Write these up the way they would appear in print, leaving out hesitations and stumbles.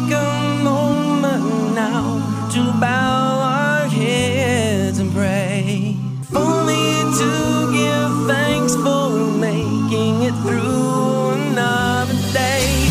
take a moment now to bow our heads and pray. Only to give thanks for making it through another day.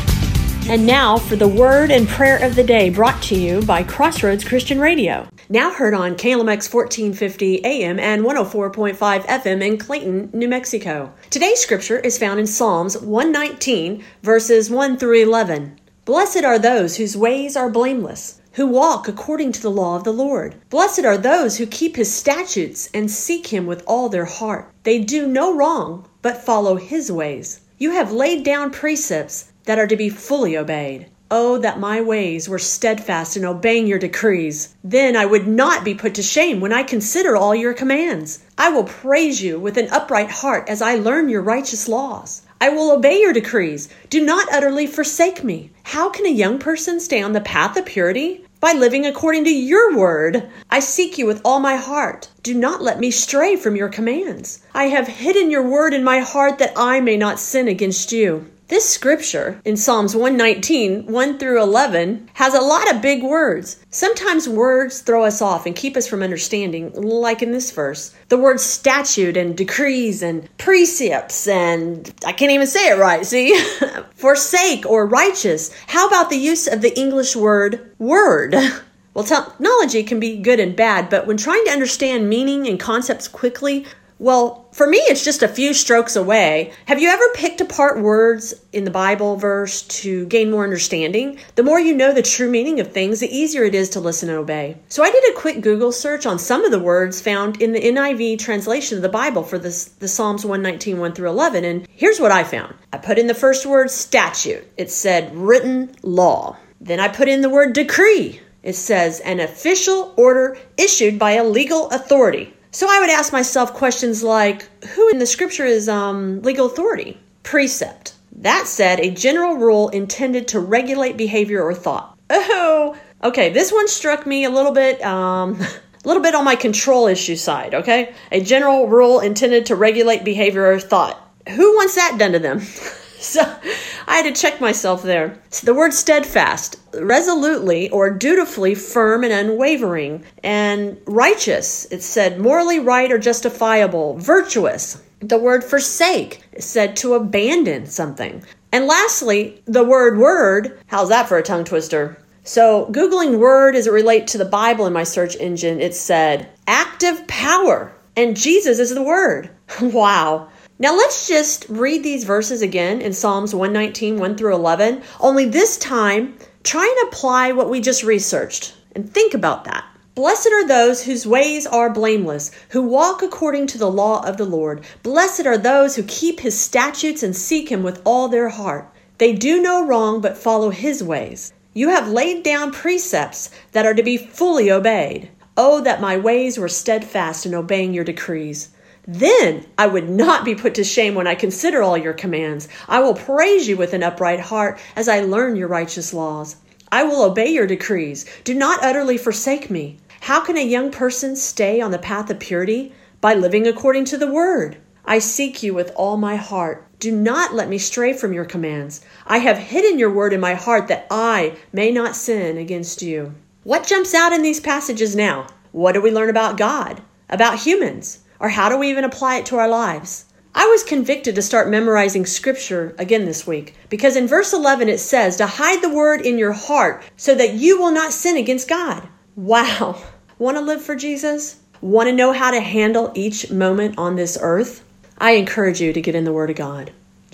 And now for the word and prayer of the day, brought to you by Crossroads Christian Radio. Now heard on KLMX 1450 AM and 104.5 FM in Clayton, New Mexico. Today's scripture is found in Psalms 119, verses 1 through 11. Blessed are those whose ways are blameless, who walk according to the law of the Lord. Blessed are those who keep his statutes and seek him with all their heart. They do no wrong, but follow his ways. You have laid down precepts that are to be fully obeyed. Oh, that my ways were steadfast in obeying your decrees. Then I would not be put to shame when I consider all your commands. I will praise you with an upright heart as I learn your righteous laws. I will obey your decrees. Do not utterly forsake me. How can a young person stay on the path of purity? By living according to your word. I seek you with all my heart. Do not let me stray from your commands. I have hidden your word in my heart that I may not sin against you. This scripture in Psalms 119, 1 through 11, has a lot of big words. Sometimes words throw us off and keep us from understanding, like in this verse. The words statute and decrees and precepts and, I can't even say it right, see? Forsake or righteous. How about the use of the English word word? Well, technology can be good and bad, but when trying to understand meaning and concepts quickly, well, for me, it's just a few strokes away. Have you ever picked apart words in the Bible verse to gain more understanding? The more you know the true meaning of things, the easier it is to listen and obey. So I did a quick Google search on some of the words found in the NIV translation of the Bible for the Psalms 119, 1 through 11, and here's what I found. I put in the first word statute. It said written law. Then I put in the word decree. It says an official order issued by a legal authority. So I would ask myself questions like, who in the scripture is legal authority? Precept. That said, a general rule intended to regulate behavior or thought. Oh, okay. This one struck me a little bit on my control issue side, okay? A general rule intended to regulate behavior or thought. Who wants that done to them? So I had to check myself there. So the word steadfast, resolutely or dutifully firm and unwavering. And righteous, it said morally right or justifiable. Virtuous. The word forsake is said to abandon something. And lastly, the word, how's that for a tongue twister? So Googling word as it relates to the Bible in my search engine, it said active power. And Jesus is the word. Wow. Now let's just read these verses again in Psalms 119, 1 through 11. Only this time, try and apply what we just researched. And think about that. Blessed are those whose ways are blameless, who walk according to the law of the Lord. Blessed are those who keep his statutes and seek him with all their heart. They do no wrong, but follow his ways. You have laid down precepts that are to be fully obeyed. Oh, that my ways were steadfast in obeying your decrees. Then I would not be put to shame when I consider all your commands. I will praise you with an upright heart as I learn your righteous laws. I will obey your decrees. Do not utterly forsake me. How can a young person stay on the path of purity? By living according to the word. I seek you with all my heart. Do not let me stray from your commands. I have hidden your word in my heart that I may not sin against you. What jumps out in these passages now? What do we learn about God? About humans? Or how do we even apply it to our lives? I was convicted to start memorizing scripture again this week because in verse 11 it says to hide the word in your heart so that you will not sin against God. Wow. Want to live for Jesus? Want to know how to handle each moment on this earth? I encourage you to get in the Word of God.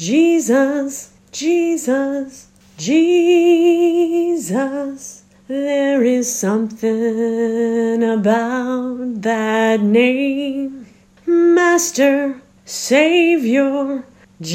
Jesus, Jesus, Jesus. There is something about that name. Master, Savior,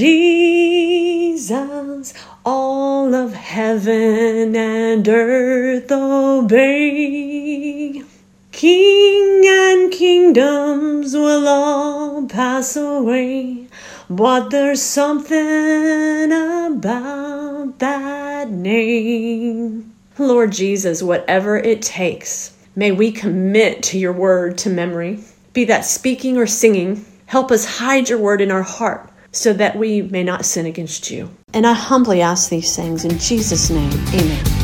Jesus, all of heaven and earth obey. King and kingdoms will all pass away, but there's something about that name. Lord Jesus, whatever it takes, may we commit to your word to memory. Be that speaking or singing, help us hide your word in our heart so that we may not sin against you. And I humbly ask these things in Jesus' name. Amen.